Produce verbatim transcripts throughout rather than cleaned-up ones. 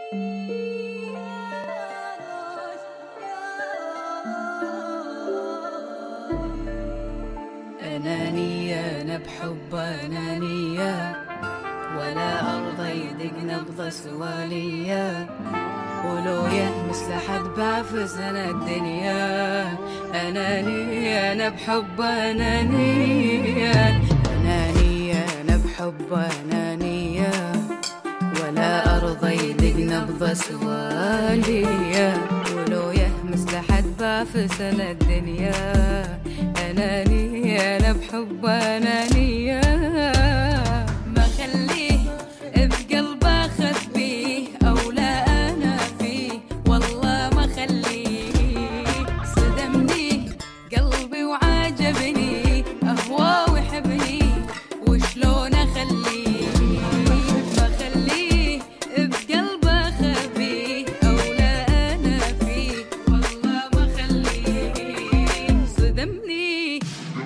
أنانية أنا بحب أنانية، ولا أرضى يدق نبضة سوالية، ولو يهمس لحد بعفس أنا الدنيا. أنانية أنا بحب أنانية، أنانية أنا بحب أنانية، ولا أرضى يدق نبضة سوالية، ولو يهمس لحد بعفس أنا الدنيا. أنانية أنا بحب أنانية، ما خليه بقلبه أخبيه أو لا أنا فيه، والله ما خليه. صدمني قلبي وعجبني، أهوى ويحبني وشلون أخليه. ما خليه بقلبه أخبيه أو لا أنا فيه، والله ما خليه. صدمني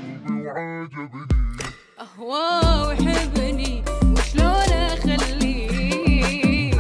أهوى ويحبني وشلون أخليه.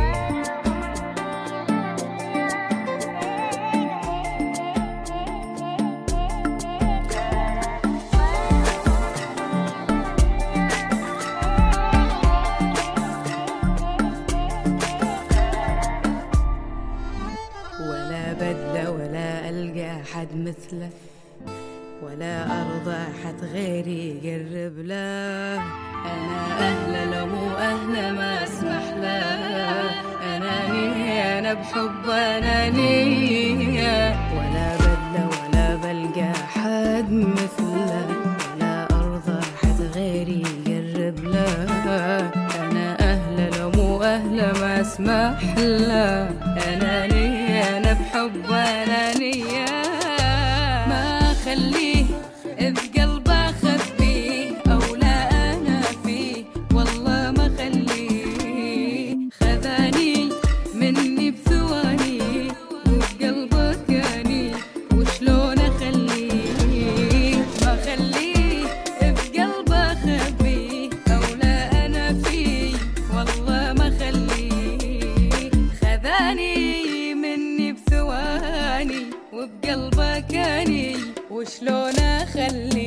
ولا بدله ولا ألقى حد مثله، ولا أرضى حد غيري يقرب له. أنا أهله لو مو أهله ما أسمح له. أنانية أنا بحب أنانية، ولا بدله ولا بلقى حد مثله، ولا أرضى حد غيري يقرب له. أنا أهله لو مو أهله ما أسمح له. أنانية أنا بحب أنانية، ما خليه بقلبه أخبيه أو لا أنا فيه، والله ما خليه. خذاني مني بثواني وبقلبه كاني وشلون أخليه. ما خليه بقلبه أخبيه أو لا أنا فيه، والله ما خليه. خذاني مني بثواني وبقلبه كاني وشلون أخليه.